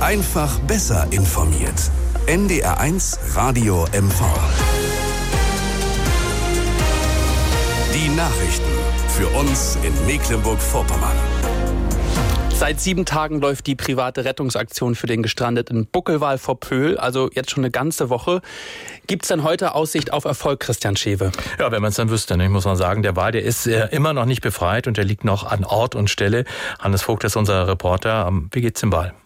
Einfach besser informiert. NDR1 Radio MV. Die Nachrichten für uns in Mecklenburg-Vorpommern. Seit 7 Tagen läuft die private Rettungsaktion für den gestrandeten Buckelwal vor Pöhl, also jetzt schon eine ganze Woche. Gibt es denn heute Aussicht auf Erfolg, Christian Schewe? Ja, wenn man es dann wüsste, muss man sagen, der Wal, der ist immer noch nicht befreit und der liegt noch an Ort und Stelle. Hannes Vogt ist unser Reporter. Wie geht's dem Wal?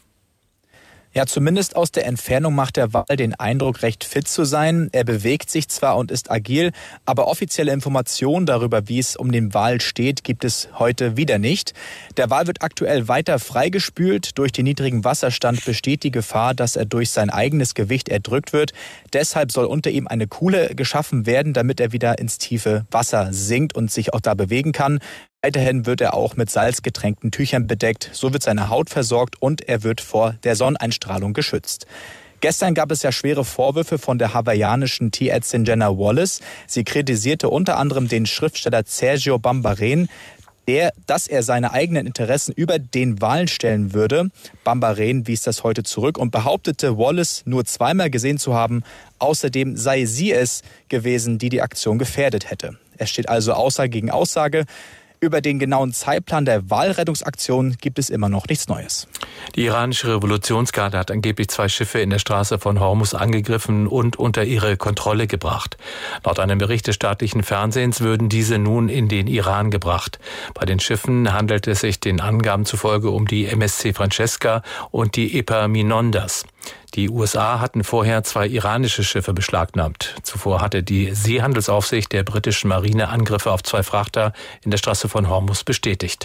Ja, zumindest aus der Entfernung macht der Wal den Eindruck, recht fit zu sein. Er bewegt sich zwar und ist agil, aber offizielle Informationen darüber, wie es um den Wal steht, gibt es heute wieder nicht. Der Wal wird aktuell weiter freigespült. Durch den niedrigen Wasserstand besteht die Gefahr, dass er durch sein eigenes Gewicht erdrückt wird. Deshalb soll unter ihm eine Kuhle geschaffen werden, damit er wieder ins tiefe Wasser sinkt und sich auch da bewegen kann. Weiterhin wird er auch mit salzgetränkten Tüchern bedeckt. So wird seine Haut versorgt und er wird vor der Sonneneinstrahlung geschützt. Gestern gab es ja schwere Vorwürfe von der hawaiianischen Tierärztin Jenna Wallace. Sie kritisierte unter anderem den Schriftsteller Sergio Bambaren, dass er seine eigenen Interessen über den Wal stellen würde. Bambaren wies das heute zurück und behauptete, Wallace nur zweimal gesehen zu haben. Außerdem sei sie es gewesen, die die Aktion gefährdet hätte. Es steht also Aussage gegen Aussage. Über den genauen Zeitplan der Walrettungsaktion gibt es immer noch nichts Neues. Die iranische Revolutionsgarde hat angeblich 2 Schiffe in der Straße von Hormuz angegriffen und unter ihre Kontrolle gebracht. Laut einem Bericht des staatlichen Fernsehens würden diese nun in den Iran gebracht. Bei den Schiffen handelt es sich den Angaben zufolge um die MSC Francesca und die Epaminondas. Die USA hatten vorher 2 iranische Schiffe beschlagnahmt. Zuvor hatte die Seehandelsaufsicht der britischen Marine Angriffe auf 2 Frachter in der Straße von Hormuz bestätigt.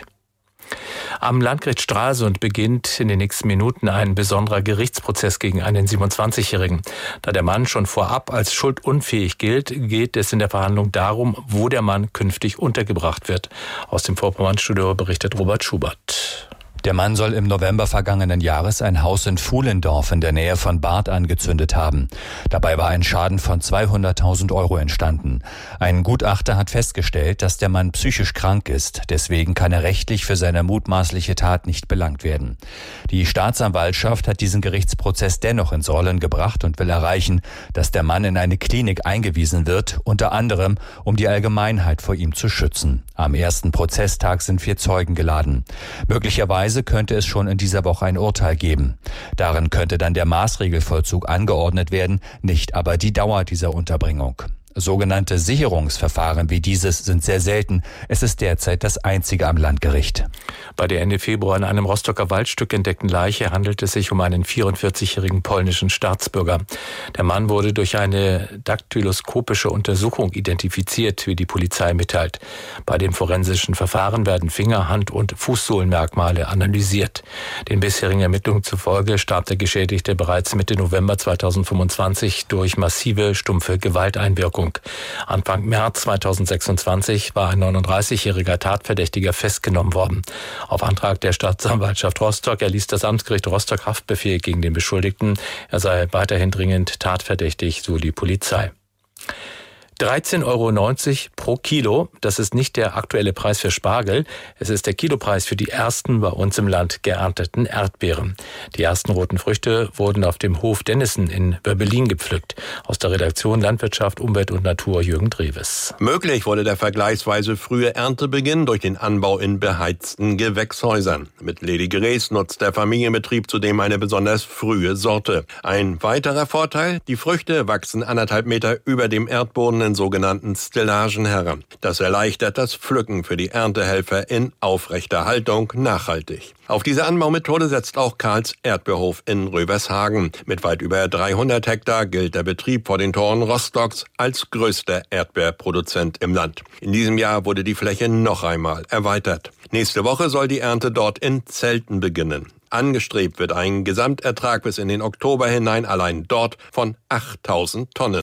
Am Landgericht Stralsund beginnt in den nächsten Minuten ein besonderer Gerichtsprozess gegen einen 27-Jährigen. Da der Mann schon vorab als schuldunfähig gilt, geht es in der Verhandlung darum, wo der Mann künftig untergebracht wird. Aus dem Vorpommern-Studio berichtet Robert Schubert. Der Mann soll im November vergangenen Jahres ein Haus in Fuhlendorf in der Nähe von Barth angezündet haben. Dabei war ein Schaden von 200.000 € entstanden. Ein Gutachter hat festgestellt, dass der Mann psychisch krank ist. Deswegen kann er rechtlich für seine mutmaßliche Tat nicht belangt werden. Die Staatsanwaltschaft hat diesen Gerichtsprozess dennoch ins Rollen gebracht und will erreichen, dass der Mann in eine Klinik eingewiesen wird, unter anderem, um die Allgemeinheit vor ihm zu schützen. Am ersten Prozesstag sind 4 Zeugen geladen. Möglicherweise könnte es schon in dieser Woche ein Urteil geben. Darin könnte dann der Maßregelvollzug angeordnet werden, nicht aber die Dauer dieser Unterbringung. Sogenannte Sicherungsverfahren wie dieses sind sehr selten. Es ist derzeit das einzige am Landgericht. Bei der Ende Februar in einem Rostocker Waldstück entdeckten Leiche handelt es sich um einen 44-jährigen polnischen Staatsbürger. Der Mann wurde durch eine daktyloskopische Untersuchung identifiziert, wie die Polizei mitteilt. Bei dem forensischen Verfahren werden Finger-, Hand- und Fußsohlenmerkmale analysiert. Den bisherigen Ermittlungen zufolge starb der Geschädigte bereits Mitte November 2025 durch massive, stumpfe Gewalteinwirkung. Anfang März 2026 war ein 39-jähriger Tatverdächtiger festgenommen worden. Auf Antrag der Staatsanwaltschaft Rostock erließ das Amtsgericht Rostock Haftbefehl gegen den Beschuldigten. Er sei weiterhin dringend tatverdächtig, so die Polizei. 13,90 € pro Kilo, das ist nicht der aktuelle Preis für Spargel, es ist der Kilopreis für die ersten bei uns im Land geernteten Erdbeeren. Die ersten roten Früchte wurden auf dem Hof Dennison in Böbbelin gepflückt. Aus der Redaktion Landwirtschaft, Umwelt und Natur Jürgen Dreves. Möglich wurde der vergleichsweise frühe Erntebeginn durch den Anbau in beheizten Gewächshäusern. Mit Lady Grace nutzt der Familienbetrieb zudem eine besonders frühe Sorte. Ein weiterer Vorteil, die Früchte wachsen 1,5 Meter über dem Erdboden in sogenannten Stellagen heran. Das erleichtert das Pflücken für die Erntehelfer in aufrechter Haltung nachhaltig. Auf diese Anbaumethode setzt auch Karls Erdbeerhof in Rövershagen. Mit weit über 300 Hektar gilt der Betrieb vor den Toren Rostocks als größter Erdbeerproduzent im Land. In diesem Jahr wurde die Fläche noch einmal erweitert. Nächste Woche soll die Ernte dort in Zelten beginnen. Angestrebt wird ein Gesamtertrag bis in den Oktober hinein allein dort von 8.000 Tonnen.